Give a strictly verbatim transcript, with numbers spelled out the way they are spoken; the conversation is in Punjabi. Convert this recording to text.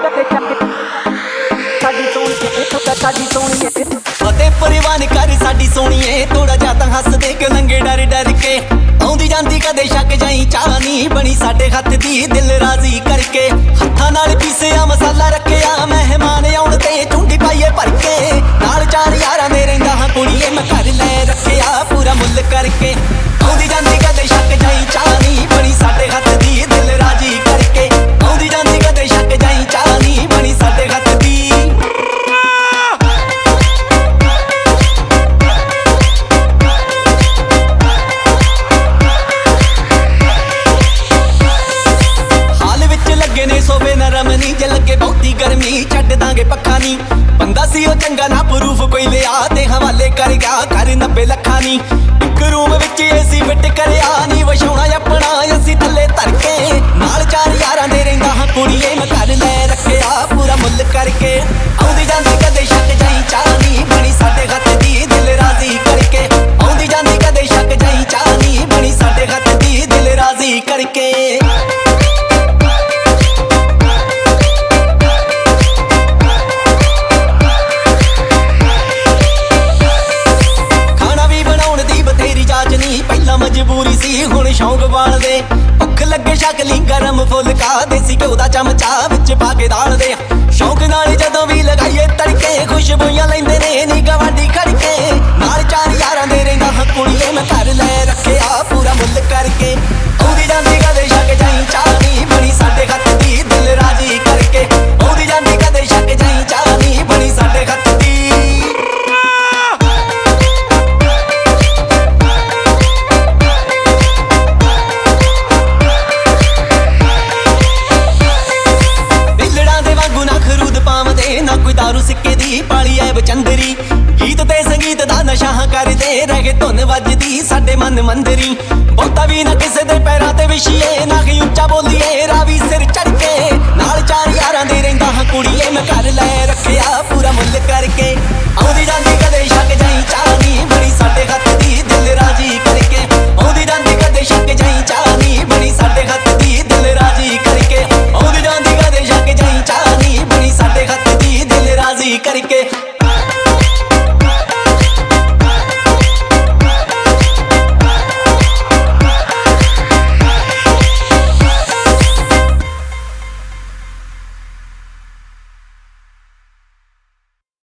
ਅਤੇ ਪਰਵਾਨ ਕਰ ਸਾਡੀ ਸੋਹਣੀਏ ਥੋੜਾ ਜਿਹਾ ਤਾਂ ਹੱਸ ਦੇ ਕਿ ਲੰਗੇ ਡਰ ਡਰ ਕੇ ਆਉਂਦੀ ਜਾਂਦੀ ਕਦੇ ਸ਼ੱਕ ਜਾਈ ਚਾਹਨੀ ਬਣੀ ਸਾਡੇ ਹੱਥ ਦੀ ਦਿਲ ਰਾਜ਼ੀ ਕਰਕੇ ਹੱਥਾਂ ਨਾਲ ਪੀਸਿਆ ਮਸਾਲਾ ਰੱਖਿਆ ਮਹਿਮਾਨ ਆਉਣ ਤੇ ਚੁੰਡੀ ਪਾਈਏ ਭਰ ਕੇ ਨਾਲ ਚਾਰ ਯਾਰਾਂ ਦੇ ਰਹਿੰਦਾ ਹਾਂ ਕੁੜੀਏ ਮੈਂ ਘਰ ਲੈ ਰੱਖਿਆ ਪੂਰਾ ਮੁੱਲ ਕਰਕੇ ਆਉਂਦੀ ਜਾਂਦੀ ਕਦੇ ਸ਼ੱਕ ਜਾਈ ਚਾਹਨੀ ਬਣੀ ਸਾਡੇ ਹੱਥ ਦੀ ਦਿਲ ਰਾਜ਼ੀ ਕਰਕੇ ਆਉਂਦੀ ਜਾਂਦੀ ਕਦੇ ਸ਼ੱਕ ਜਾਈ ਚਾਹਨੀ ਬਣੀ ਸਾਡੇ ਹੱਥ ਦੀ ਸੋਵੇ ਨਰਮ ਨੀ ਜੇ ਲੱਗੇ ਬਹੁਤੀ ਗਰਮੀ ਛੱਡ ਦਾਂਗੇ ਪੱਖਾ ਨੀ ਬੰਦਾ ਸੀ ਉਹ ਚੰਗਾ ਨਾ ਪ੍ਰੂਫ ਕੋਈ ਲਿਆ ਤੇ ਹਵਾਲੇ ਕਰ ਗਿਆ ਕਰ ਨੱਬੇ ਲੱਖਾਂ ਨੀ ਇੱਕ ਰੂਮ ਵਿੱਚ ਏਸੀ ਫਿੱਟ ਕਰਿਆ ਨੀ ਵਛਾਉਣਾ ਆਪਣਾ ਅਸੀਂ ਥੱਲੇ ਧਰ ਕੇ ਨਾਲ ਚਾਰ ਯਾਰਾਂ ਦੇ ਰਹਿੰਦਾ ਹਾਂ ਕੁੜੀਏ ਮੈਂ ਘਰ ਲੈ ਰੱਖਿਆ ਪੂਰਾ ਮੁੱਲ ਕਰਕੇ ਆਉਂਦੀ ਜਾਂਦੀ ਕਦੇ ਸ਼ੱਕ ਜਾਈ ਚਾਹਨੀ ਬਣੀ ਸਾਡੇ ਹੱਥ ਦੀ ਦਿਲ ਰਾਜ਼ੀ ਕਰਕੇ ਆਉਂਦੀ ਜਾਂਦੀ ਕਦੇ ਸ਼ੱਕ ਜਾਈ ਚਾਹਨੀ ਬਣੀ ਸਾਡੇ ਹੱਥ ਦੀ ਦਿਲ ਰਾਜ਼ੀ ਕਰਕੇ ਮਜਬੂਰੀ ਸੀ ਹੁਣ ਸ਼ੌਂਕ ਬਾਲਦੇ ਭੁੱਖ ਲੱਗੇ ਸ਼ਕਲੀ ਗਰਮ ਫੁਲਕਾ ਦੇਸੀ ਘਿਓ ਦਾ ਚਮਚਾ ਵਿੱਚ ਪਾ ਕੇ ਦਾਲਦੇ ਸ਼ੌਂਕ ਨਾਲ ਜਦੋਂ ਵੀ ਲਗਾਈਏ ਤੜਕੇ ਖੁਸ਼ਬੂਆਂ ਲੈਂਦੇ ਨੇ ਨੀ ਗਵਾਂਢੀ ਖੜਕੇ ਨਾਲ ਚਾਰ ਯਾਰਾਂ ਦੇ ਰਹਿੰਦਾ ਹਾਂ ਕੁੜੀਏ ਮੈਂ ਘਰ ਲੈ ਰੱਖਿਆ ਪੂਰਾ ਮੁੱਲ ਕਰਕੇ ਆਉਂਦੀ ਜਾਂਦੀ ਕਦੇ ਸ਼ੱਕ ਜਾਈ ਚਾਹਨੀ ਬਣੀ ਸਾਡੇ ਹੱਥ ਦੀ ਦਿਲ ਰਾਜ਼ੀ ਕਰਕੇ ਆਉਂਦੀ ਜਾਂਦੀ ਕਦੇ ਸ਼ੱਕ ਜਾਈ ਚਾਹਨੀ ਬਣੀ ਸਾਡੇ ਹੱਥ ਦੀ ਨਾ ਕੋਈ ਦਾਰੂ ਸਿੱਕੇ ਦੀ ਪਾਲੀ ਐ ਬਚੰਦਰੀ ਗੀਤ ਤੇ ਸੰਗੀਤ ਦਾ ਨਸ਼ਾ ਕਰਦੇ ਰਹੇ ਧੁਨ ਵੱਜਦੀ ਸਾਡੇ ਮਨ ਮੰਦਰੀ ਬਹੁਤਾ ਵੀ ਨਾ ਕਿਸੇ ਦੇ ਪੈਰਾਂ ਤੇ ਵਿਛੀਏ ਨਾ ਹੀ ਉੱਚਾ ਬੋਲੀਏ ਰਾਵੀ ਸਿਰ ਚੜ